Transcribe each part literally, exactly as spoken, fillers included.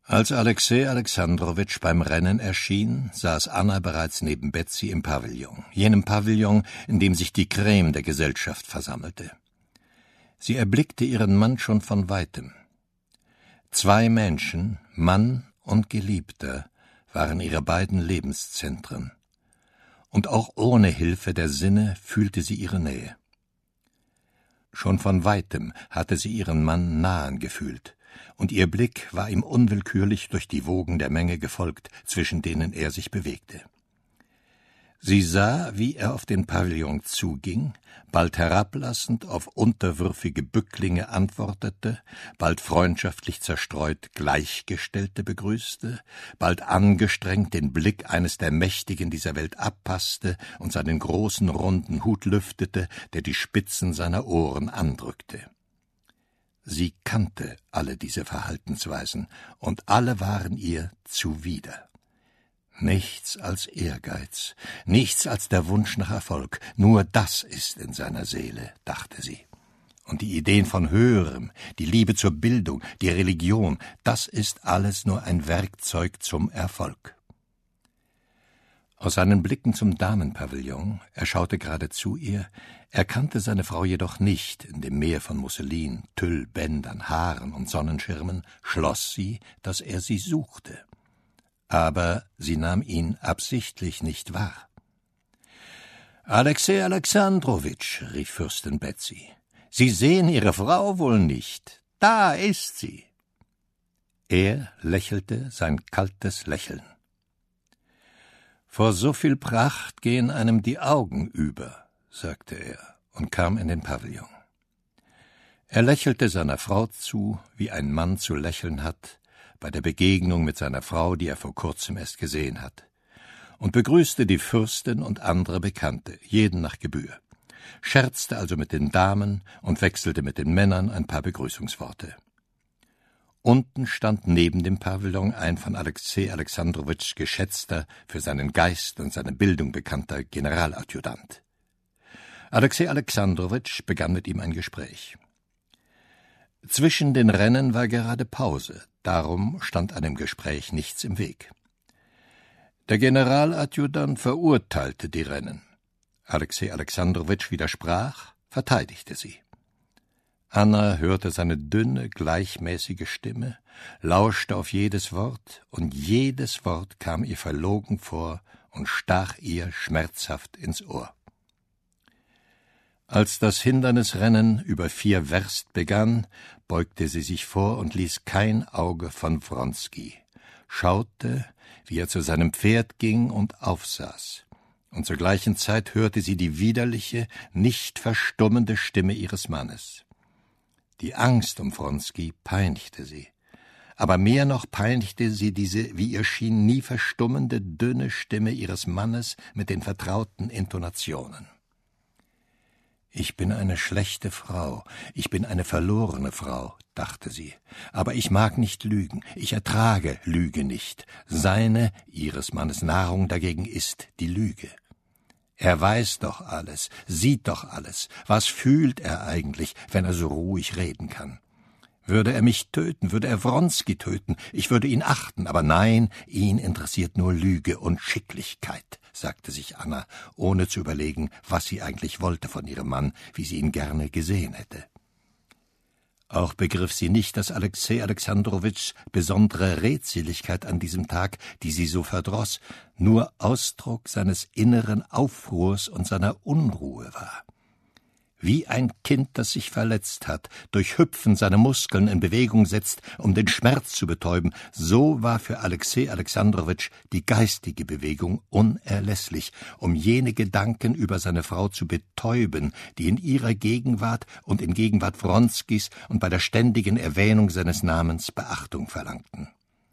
Als Alexei Alexandrowitsch beim Rennen erschien, saß Anna bereits neben Betsy im Pavillon, jenem Pavillon, in dem sich die Creme der Gesellschaft versammelte. Sie erblickte ihren Mann schon von weitem. Zwei Menschen, Mann und Geliebter, waren ihre beiden Lebenszentren. Und auch ohne Hilfe der Sinne fühlte sie ihre Nähe. Schon von weitem hatte sie ihren Mann nahen gefühlt, und ihr Blick war ihm unwillkürlich durch die Wogen der Menge gefolgt, zwischen denen er sich bewegte. Sie sah, wie er auf den Pavillon zuging, bald herablassend auf unterwürfige Bücklinge antwortete, bald freundschaftlich zerstreut Gleichgestellte begrüßte, bald angestrengt den Blick eines der Mächtigen dieser Welt abpasste und seinen großen, runden Hut lüftete, der die Spitzen seiner Ohren andrückte. Sie kannte alle diese Verhaltensweisen, und alle waren ihr zuwider. Nichts als Ehrgeiz, nichts als der Wunsch nach Erfolg, nur das ist in seiner Seele, dachte sie. Und die Ideen von Höherem, die Liebe zur Bildung, die Religion, das ist alles nur ein Werkzeug zum Erfolg. Aus seinen Blicken zum Damenpavillon, er schaute gerade zu ihr, erkannte seine Frau jedoch nicht in dem Meer von Musselin, Tüll, Bändern, Haaren und Sonnenschirmen, schloss sie, dass er sie suchte. Aber sie nahm ihn absichtlich nicht wahr. »Alexei Alexandrowitsch«, rief Fürstin Betsy, »Sie sehen Ihre Frau wohl nicht. Da ist sie.« Er lächelte sein kaltes Lächeln. »Vor so viel Pracht gehen einem die Augen über«, sagte er und kam in den Pavillon. Er lächelte seiner Frau zu, wie ein Mann zu lächeln hat, bei der Begegnung mit seiner Frau, die er vor kurzem erst gesehen hat, und begrüßte die Fürstin und andere Bekannte, jeden nach Gebühr, scherzte also mit den Damen und wechselte mit den Männern ein paar Begrüßungsworte. Unten stand neben dem Pavillon ein von Alexei Alexandrowitsch geschätzter, für seinen Geist und seine Bildung bekannter Generaladjutant. Alexei Alexandrowitsch begann mit ihm ein Gespräch. Zwischen den Rennen war gerade Pause, darum stand einem Gespräch nichts im Weg. Der Generaladjutant verurteilte die Rennen. Alexei Alexandrowitsch widersprach, verteidigte sie. Anna hörte seine dünne, gleichmäßige Stimme, lauschte auf jedes Wort, und jedes Wort kam ihr verlogen vor und stach ihr schmerzhaft ins Ohr. Als das Hindernisrennen über vier Werst begann, beugte sie sich vor und ließ kein Auge von Wronski, schaute, wie er zu seinem Pferd ging und aufsaß, und zur gleichen Zeit hörte sie die widerliche, nicht verstummende Stimme ihres Mannes. Die Angst um Wronski peinigte sie, aber mehr noch peinigte sie diese, wie ihr schien, nie verstummende, dünne Stimme ihres Mannes mit den vertrauten Intonationen. »Ich bin eine schlechte Frau, ich bin eine verlorene Frau«, dachte sie, »aber ich mag nicht lügen, ich ertrage Lüge nicht. Seine, ihres Mannes Nahrung dagegen ist die Lüge. Er weiß doch alles, sieht doch alles. Was fühlt er eigentlich, wenn er so ruhig reden kann? Würde er mich töten, würde er Wronski töten, ich würde ihn achten, aber nein, ihn interessiert nur Lüge und Schicklichkeit«, sagte sich Anna, ohne zu überlegen, was sie eigentlich wollte von ihrem Mann, wie sie ihn gerne gesehen hätte. Auch begriff sie nicht, dass Alexei Alexandrowitschs besondere Redseligkeit an diesem Tag, die sie so verdross, nur Ausdruck seines inneren Aufruhrs und seiner Unruhe war. Wie ein Kind, das sich verletzt hat, durch Hüpfen seine Muskeln in Bewegung setzt, um den Schmerz zu betäuben, so war für Alexei Alexandrowitsch die geistige Bewegung unerlässlich, um jene Gedanken über seine Frau zu betäuben, die in ihrer Gegenwart und in Gegenwart Wronskis und bei der ständigen Erwähnung seines Namens Beachtung verlangten.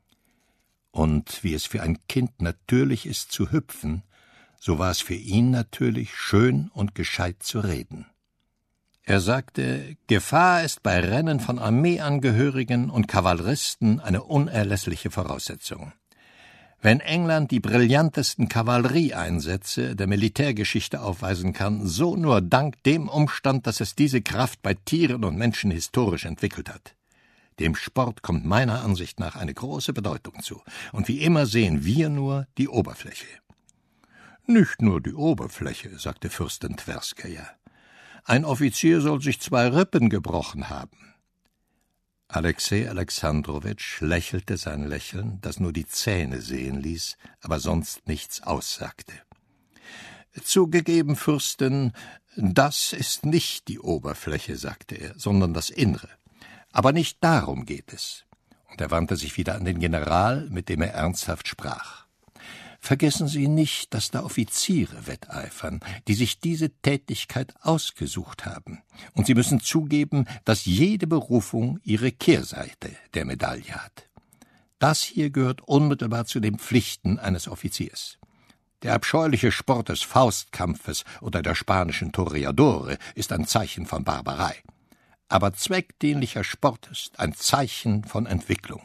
Und wie es für ein Kind natürlich ist zu hüpfen, so war es für ihn natürlich, schön und gescheit zu reden. Er sagte, Gefahr ist bei Rennen von Armeeangehörigen und Kavalleristen eine unerlässliche Voraussetzung. Wenn England die brillantesten Kavallerieeinsätze der Militärgeschichte aufweisen kann, so nur dank dem Umstand, dass es diese Kraft bei Tieren und Menschen historisch entwickelt hat. Dem Sport kommt meiner Ansicht nach eine große Bedeutung zu. Und wie immer sehen wir nur die Oberfläche. »Nicht nur die Oberfläche«, sagte Fürstin Twerskaja. »Ein Offizier soll sich zwei Rippen gebrochen haben.« Alexei Alexandrowitsch lächelte sein Lächeln, das nur die Zähne sehen ließ, aber sonst nichts aussagte. »Zugegeben, Fürstin, das ist nicht die Oberfläche«, sagte er, »sondern das Innere. Aber nicht darum geht es.« Und er wandte sich wieder an den General, mit dem er ernsthaft sprach. »Vergessen Sie nicht, dass da Offiziere wetteifern, die sich diese Tätigkeit ausgesucht haben. Und Sie müssen zugeben, dass jede Berufung ihre Kehrseite der Medaille hat. Das hier gehört unmittelbar zu den Pflichten eines Offiziers. Der abscheuliche Sport des Faustkampfes oder der spanischen Toreadore ist ein Zeichen von Barbarei. Aber zweckdienlicher Sport ist ein Zeichen von Entwicklung.«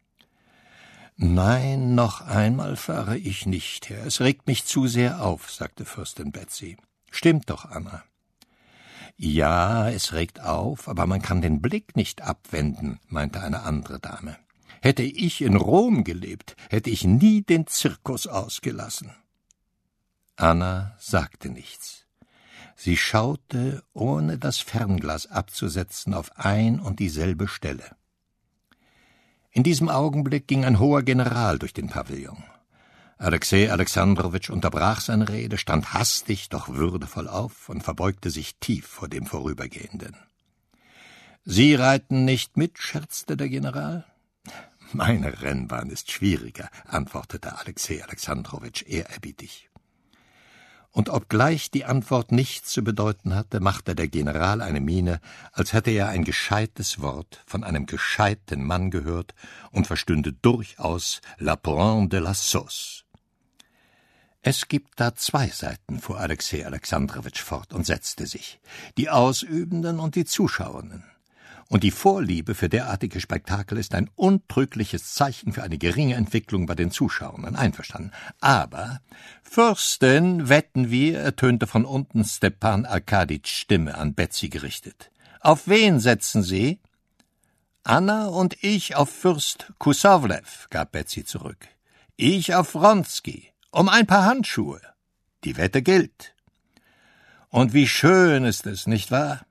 »Nein, noch einmal fahre ich nicht, Herr. Es regt mich zu sehr auf«, sagte Fürstin Betsy. »Stimmt doch, Anna.« »Ja, es regt auf, aber man kann den Blick nicht abwenden«, meinte eine andere Dame. »Hätte ich in Rom gelebt, hätte ich nie den Zirkus ausgelassen.« Anna sagte nichts. Sie schaute, ohne das Fernglas abzusetzen, auf ein und dieselbe Stelle. In diesem Augenblick ging ein hoher General durch den Pavillon. Alexei Alexandrowitsch unterbrach seine Rede, stand hastig, doch würdevoll auf und verbeugte sich tief vor dem Vorübergehenden. »Sie reiten nicht mit?« scherzte der General. »Meine Rennbahn ist schwieriger«, antwortete Alexei Alexandrowitsch ehrerbietig. Und obgleich die Antwort nichts zu bedeuten hatte, machte der General eine Miene, als hätte er ein gescheites Wort von einem gescheiten Mann gehört und verstünde durchaus la pointe de la sauce. »Es gibt da zwei Seiten«, fuhr Alexei Alexandrowitsch fort und setzte sich, »die Ausübenden und die Zuschauenden. Und die Vorliebe für derartige Spektakel ist ein untrügliches Zeichen für eine geringe Entwicklung bei den Zuschauern. Einverstanden. Aber, Fürstin, wetten wir«, ertönte von unten Stepan Arkaditschs Stimme an Betsy gerichtet. »Auf wen setzen Sie?« »Anna und ich auf Fürst Kusowlew«, gab Betsy zurück. »Ich auf Wronski. Um ein paar Handschuhe. Die Wette gilt.« »Und wie schön ist es, nicht wahr?«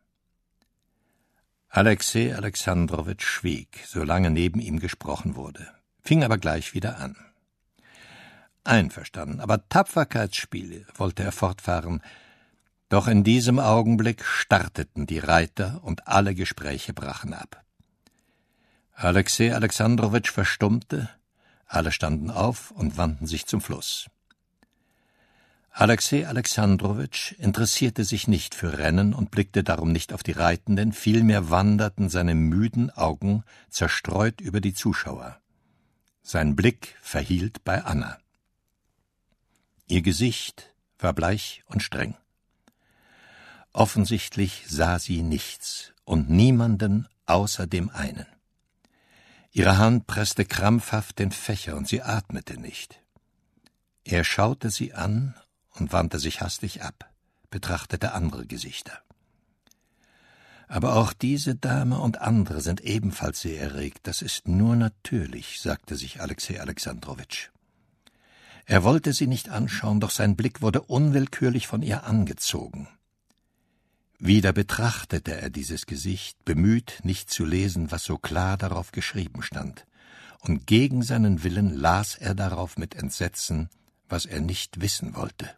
Alexei Alexandrowitsch schwieg, solange neben ihm gesprochen wurde, fing aber gleich wieder an. »Einverstanden, aber Tapferkeitsspiele«, wollte er fortfahren, doch in diesem Augenblick starteten die Reiter und alle Gespräche brachen ab. Alexei Alexandrowitsch verstummte, alle standen auf und wandten sich zum Fluss. Alexei Alexandrowitsch interessierte sich nicht für Rennen und blickte darum nicht auf die Reitenden, vielmehr wanderten seine müden Augen zerstreut über die Zuschauer. Sein Blick verhielt bei Anna. Ihr Gesicht war bleich und streng. Offensichtlich sah sie nichts und niemanden außer dem einen. Ihre Hand presste krampfhaft den Fächer und sie atmete nicht. Er schaute sie an und wandte sich hastig ab, betrachtete andere Gesichter. »Aber auch diese Dame und andere sind ebenfalls sehr erregt, das ist nur natürlich«, sagte sich Alexei Alexandrowitsch. Er wollte sie nicht anschauen, doch sein Blick wurde unwillkürlich von ihr angezogen. Wieder betrachtete er dieses Gesicht, bemüht, nicht zu lesen, was so klar darauf geschrieben stand, und gegen seinen Willen las er darauf mit Entsetzen, was er nicht wissen wollte.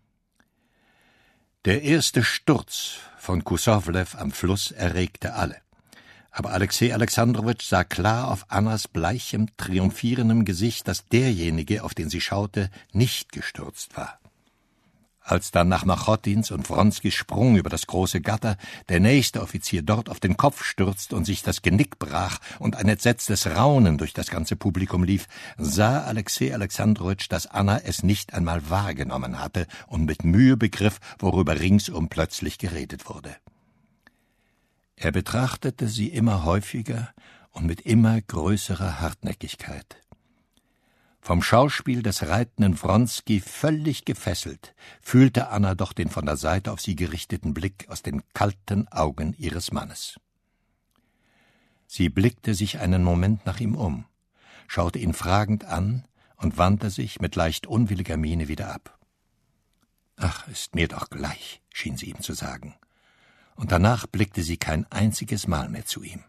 Der erste Sturz von Kusowlew am Fluss erregte alle, aber Alexei Alexandrowitsch sah klar auf Annas bleichem, triumphierendem Gesicht, dass derjenige, auf den sie schaute, nicht gestürzt war. Als dann nach Machotins und Wronskis Sprung über das große Gatter der nächste Offizier dort auf den Kopf stürzte und sich das Genick brach und ein entsetztes Raunen durch das ganze Publikum lief, sah Alexei Alexandrowitsch, dass Anna es nicht einmal wahrgenommen hatte und mit Mühe begriff, worüber ringsum plötzlich geredet wurde. Er betrachtete sie immer häufiger und mit immer größerer Hartnäckigkeit. Vom Schauspiel des reitenden Wronski völlig gefesselt, fühlte Anna doch den von der Seite auf sie gerichteten Blick aus den kalten Augen ihres Mannes. Sie blickte sich einen Moment nach ihm um, schaute ihn fragend an und wandte sich mit leicht unwilliger Miene wieder ab. »Ach, ist mir doch gleich«, schien sie ihm zu sagen, und danach blickte sie kein einziges Mal mehr zu ihm.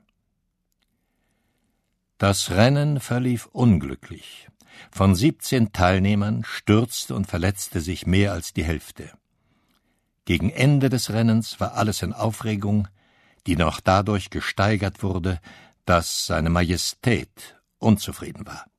Das Rennen verlief unglücklich. Von siebzehn Teilnehmern stürzte und verletzte sich mehr als die Hälfte. Gegen Ende des Rennens war alles in Aufregung, die noch dadurch gesteigert wurde, dass seine Majestät unzufrieden war.